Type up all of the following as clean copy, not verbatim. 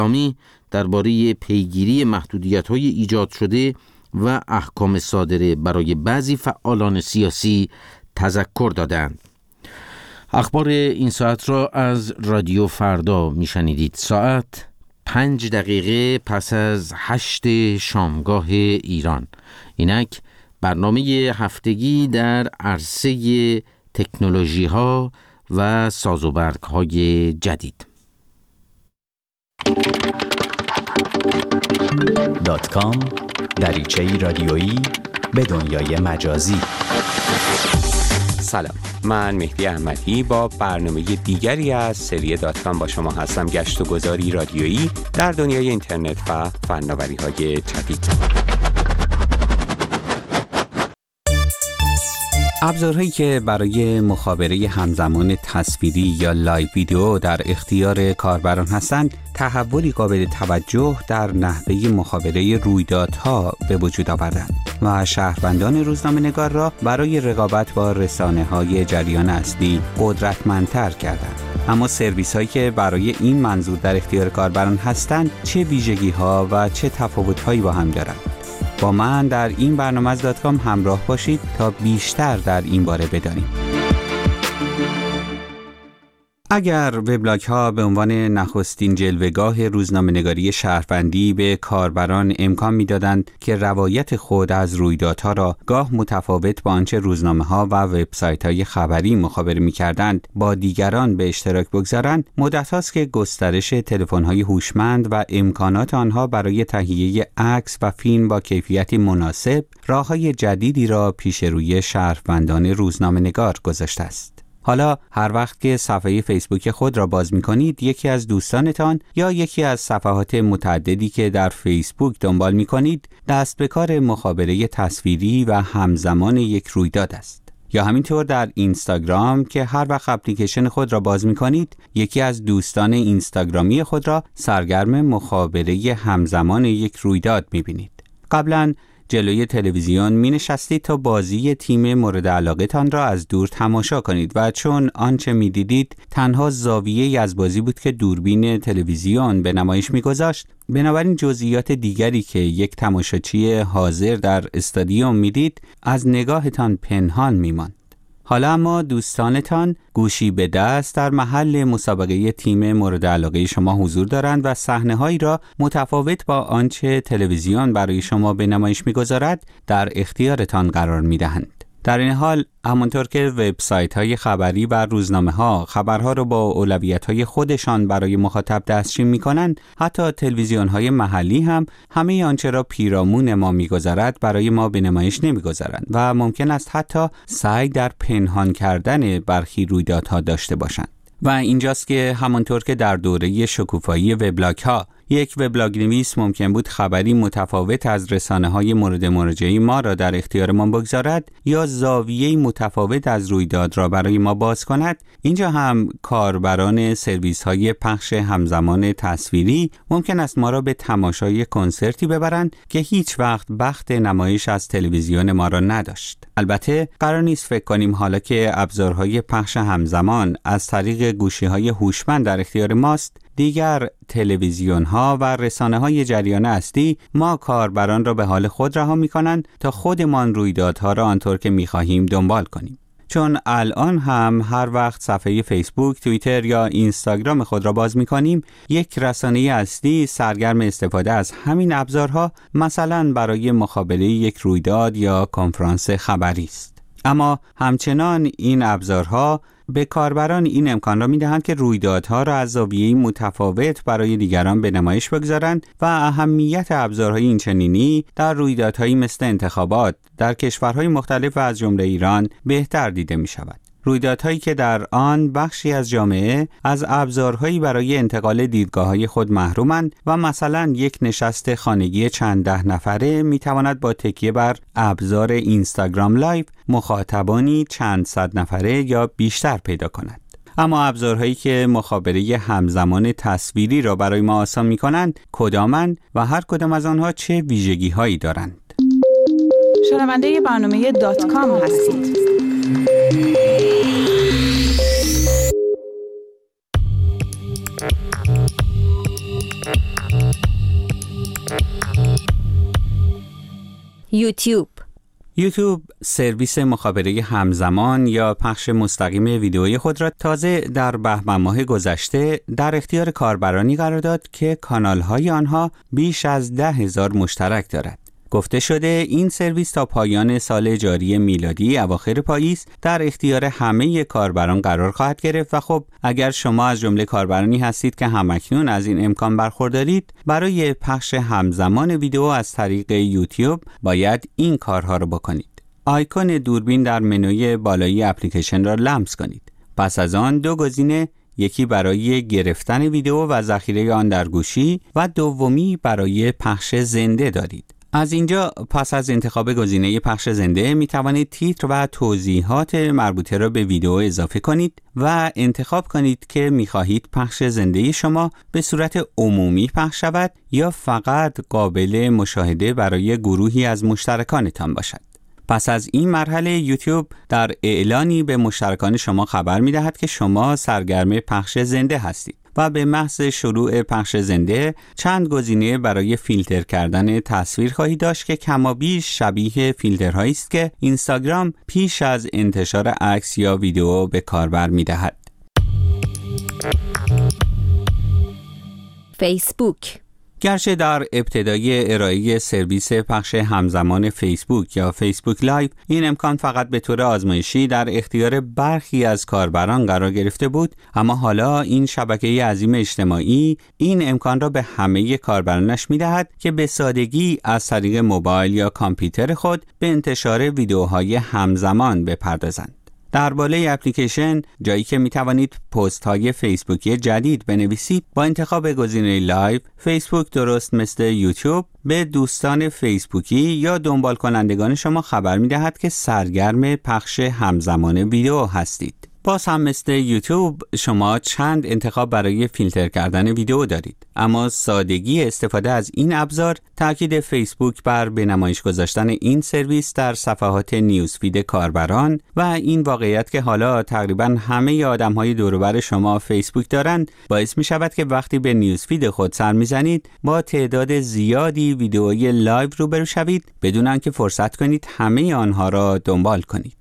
اسلامی درباره پیگیری محدودیت‌های ایجاد شده و احکام صادره برای بعضی فعالان سیاسی تذکر دادند. اخبار این ساعت را از رادیو فردا میشنیدید. ساعت 5 دقیقه پس از 8 شامگاه ایران. اینک برنامه هفتگی در عرصه تکنولوژی ها و سازوبرگ های جدید. .com دریچه‌ای رادیویی به دنیای مجازی. سلام، من مهدی احمدی با برنامه دیگری از سری .com با شما هستم. گشت و گذاری رادیویی در دنیای اینترنت و فناوری‌های جدید. ابزارهایی که برای مخابره همزمان تصویری یا لایو ویدیو در اختیار کاربران هستند، تحولی قابل توجه در نحوه مخابره رویدادها به وجود آوردند و شهروندان روزنامه‌نگار را برای رقابت با رسانه‌های جریان اصلی قدرتمندتر کردند. اما سرویس‌هایی که برای این منظور در اختیار کاربران هستند، چه ویژگی‌ها و چه تفاوت‌هایی با هم دارند؟ با من در این برنامه از .com همراه باشید تا بیشتر در این باره بدانیم. اگر وبلاگ‌ها به عنوان نخستین جلوه‌گاه روزنامه‌نگاری شهروندی به کاربران امکان می‌دادند که روایت خود از رویدادها را گاه متفاوت با آنچه روزنامه‌ها و وبسایت‌های خبری مخابره می‌کردند با دیگران به اشتراک بگذارند، مدت‌هاست که گسترش تلفن‌های هوشمند و امکانات آنها برای تهیه عکس و فیلم با کیفیتی مناسب راه‌های جدیدی را پیش روی شهروندان روزنامه‌نگار گذاشته است. حالا هر وقت که صفحه فیسبوک خود را باز می‌کنید، یکی از دوستانتان یا یکی از صفحات متعددی که در فیسبوک دنبال می‌کنید، دست به کار مخابره تصویری و همزمان یک رویداد است. یا همینطور در اینستاگرام که هر وقت اپلیکیشن خود را باز می‌کنید، یکی از دوستان اینستاگرامی خود را سرگرم مخابره همزمان یک رویداد می‌بینید. قبلاً جلوی تلویزیون می نشستید تا بازی تیم مورد علاقه تان را از دور تماشا کنید و چون آنچه می دیدید تنها زاویه‌ای از بازی بود که دوربین تلویزیون به نمایش می گذاشت، بنابراین جزئیات دیگری که یک تماشاچی حاضر در استادیوم می دید از نگاهتان پنهان می ماند. حالا اما دوستانتان گوشی به دست در محل مسابقه تیم مورد علاقه شما حضور دارند و صحنه‌هایی را متفاوت با آنچه تلویزیون برای شما به نمایش می‌گذارد در اختیارتان قرار می‌دهند. در این حال همانطور که وبسایت‌های خبری و روزنامه‌ها خبرها را با اولویت‌های خودشان برای مخاطب دستچین می‌کنند، حتی تلویزیون‌های محلی هم همه آنچه را پیرامون ما می‌گذارد برای ما به نمایش نمی‌گذارند و ممکن است حتی سعی در پنهان کردن برخی رویدادها داشته باشند. و اینجاست که همانطور که در دوره شکوفایی وبلاگ‌ها یک وبلاگ نویس ممکن بود خبری متفاوت از رسانه‌های مورد مراجعه ما را در اختیار ما بگذارد یا زاویه‌ای متفاوت از رویداد را برای ما باز کند، اینجا هم کاربران سرویس‌های پخش همزمان تصویری ممکن است ما را به تماشای کنسرتی ببرند که هیچ وقت بخت نمایش از تلویزیون ما را نداشت. البته قرار نیست فکر کنیم حالا که ابزارهای پخش همزمان از طریق گوشی‌های هوشمند در اختیار ماست، دیگر تلویزیون‌ها و رسانه‌های جریان اصلی ما کاربران را به حال خود رها می‌کنند تا خودمان رویدادها را آنطور که می‌خواهیم دنبال کنیم. چون الان هم هر وقت صفحه فیسبوک، توییتر یا اینستاگرام خود را باز می‌کنیم، یک رسانه اصلی سرگرم استفاده از همین ابزارها، مثلا برای مخابره یک رویداد یا کنفرانس خبری است. اما همچنان این ابزارها به کاربران این امکان را می‌دهند که رویدادها را از زاویه‌ای متفاوت برای دیگران به نمایش بگذارند و اهمیت ابزارهای اینچنینی در رویدادهایی مثل انتخابات در کشورهای مختلف و از جمله ایران بهتر دیده می‌شود. رویدادهایی که در آن بخشی از جامعه از ابزارهایی برای انتقال دیدگاه‌های خود محرومند و مثلا یک نشست خانگی چند ده نفره میتواند با تکیه بر ابزار اینستاگرام لایو مخاطبانی چند صد نفره یا بیشتر پیدا کند. اما ابزارهایی که مخابره همزمان تصویری را برای ما آسان می‌کنند کدامند و هر کدام از آنها چه ویژگی‌هایی دارند؟ شنونده برنامه .com هستید. یوتیوب سرویس مخابره همزمان یا پخش مستقیم ویدئوی خود را تازه در بهمن ماه گذشته در اختیار کاربرانی قرار داد که کانال‌های آنها بیش از 10,000 مشترک دارد. گفته شده این سرویس تا پایان سال جاری میلادی اواخر پاییز در اختیار همه کاربران قرار خواهد گرفت و خب اگر شما از جمله کاربرانی هستید که همکنون از این امکان برخوردارید، برای پخش همزمان ویدئو از طریق یوتیوب باید این کارها را بکنید. آیکون دوربین در منوی بالایی اپلیکیشن را لمس کنید. پس از آن دو گزینه، یکی برای گرفتن ویدئو و ذخیره آن در گوشی و دومی برای پخش زنده دارید. از اینجا پس از انتخاب گزینه پخش زنده می توانید تیتر و توضیحات مربوطه را به ویدئو اضافه کنید و انتخاب کنید که می خواهید پخش زنده شما به صورت عمومی پخش شود یا فقط قابل مشاهده برای گروهی از مشترکانتان باشد. پس از این مرحله یوتیوب در اعلانی به مشترکان شما خبر می دهد که شما سرگرم پخش زنده هستید و به محض شروع پخش زنده چند گزینه برای فیلتر کردن تصویر خواهید داشت که کمابیش شبیه فیلترهایی است که اینستاگرام پیش از انتشار عکس یا ویدئو به کاربر می‌دهد. فیسبوک. گرچه در ابتدای ارائه سرویس پخش همزمان فیسبوک یا فیسبوک لایو این امکان فقط به طور آزمایشی در اختیار برخی از کاربران قرار گرفته بود، اما حالا این شبکه عظیم اجتماعی این امکان را به همه کاربرانش می‌دهد که به سادگی از طریق موبایل یا کامپیوتر خود به انتشار ویدئوهای همزمان بپردازند. در بالای اپلیکیشن جایی که می توانید پست های فیسبوکی جدید بنویسید، با انتخاب گزینه لایو، فیسبوک درست مثل یوتیوب به دوستان فیسبوکی یا دنبال کنندگان شما خبر می دهد که سرگرم پخش همزمان ویدئو هستید. باز هم مثل یوتیوب شما چند انتخاب برای فیلتر کردن ویدئو دارید، اما سادگی استفاده از این ابزار تاکید فیسبوک بر به نمایش گذاشتن این سرویس در صفحات نیوزفید کاربران و این واقعیت که حالا تقریبا همه آدم‌های دور و بر شما فیسبوک دارند باعث می شود که وقتی به نیوزفید خود سر می‌زنید با تعداد زیادی ویدئوی لایو روبرو شوید بدون آنکه فرصت کنید همه آنها را دنبال کنید.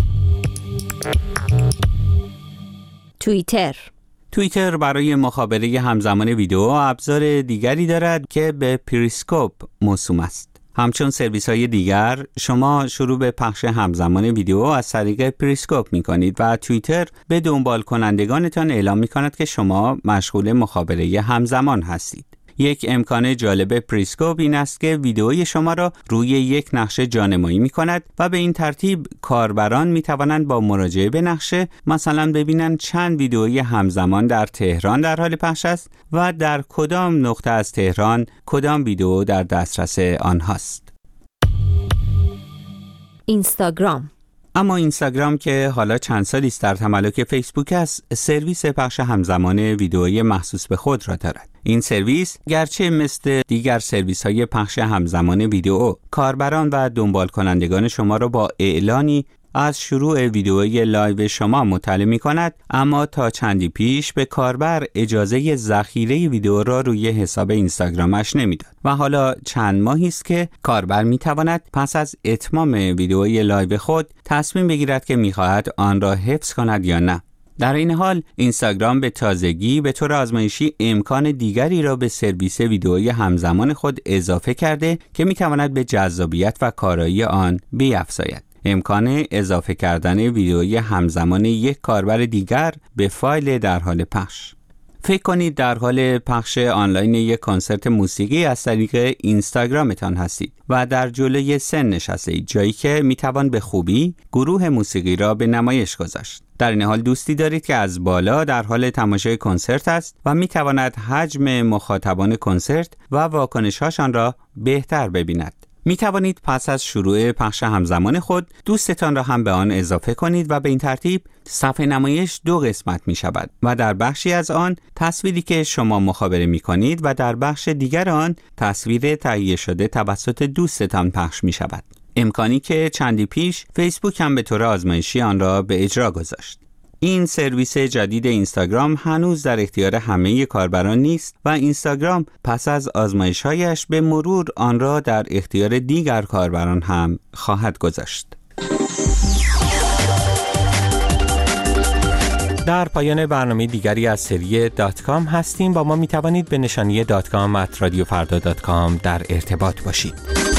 توییتر برای مخابره همزمان ویدئو ابزار دیگری دارد که به پریسکوپ موسوم است. همچون سرویس های دیگر شما شروع به پخش همزمان ویدئو از طریق پریسکوپ می کنید و توییتر به دنبال کنندگانتان اعلام می کند که شما مشغول مخابره همزمان هستید. یک امکان جالب پریسکوپ این است که ویدئوی شما را روی یک نقشه جانمایی می کند و به این ترتیب کاربران می توانند با مراجعه به نقشه مثلا ببینند چند ویدئوی همزمان در تهران در حال پخش است و در کدام نقطه از تهران کدام ویدئو در دسترس آنهاست. اینستاگرام. اما اینستاگرام که حالا چند سالی است در تملک فیسبوک است، سرویس پخش همزمان ویدئویی مخصوص به خود را دارد. این سرویس گرچه مثل دیگر سرویس های پخش همزمان ویدئو کاربران و دنبال کنندگان شما را با اعلانی از شروع ویدئوی لایو شما مطلع می کند، اما تا چندی پیش به کاربر اجازه ذخیره ویدئو را روی حساب اینستاگرامش نمیداد و حالا چند ماهی است که کاربر می تواند پس از اتمام ویدئوی لایو خود تصمیم بگیرد که می خواهد آن را حفظ کند یا نه. در این حال اینستاگرام به تازگی به طور آزمایشی امکان دیگری را به سرویس ویدئویی همزمان خود اضافه کرده که می تواند به جذابیت و کارایی آن بیفزاید. امکان اضافه کردن ویدئوی همزمان یک کاربر دیگر به فایل در حال پخش. فکر کنید در حال پخش آنلاین یک کنسرت موسیقی از طریق اینستاگرامتان هستید و در جلوی سن نشستید، جایی که میتوان به خوبی گروه موسیقی را به نمایش گذاشت. در این حال دوستی دارید که از بالا در حال تماشای کنسرت است و میتواند حجم مخاطبان کنسرت و واکنش‌هاشان را بهتر ببیند. می توانید پس از شروع پخش همزمان خود دوستتان را هم به آن اضافه کنید و به این ترتیب صفحه نمایش دو قسمت می شود و در بخشی از آن تصویری که شما مخابره می کنید و در بخش دیگر آن تصویر تهیه شده توسط دوستتان پخش می شود. امکانی که چندی پیش فیسبوک هم به طور آزمایشی آن را به اجرا گذاشت. این سرویس جدید اینستاگرام هنوز در اختیار همه کاربران نیست و اینستاگرام پس از آزمایش‌هایش به مرور آن را در اختیار دیگر کاربران هم خواهد گذاشت. در پایان برنامه دیگری از سری .com هستیم. با ما می توانید به نشانی .com@radiofarda.com در ارتباط باشید.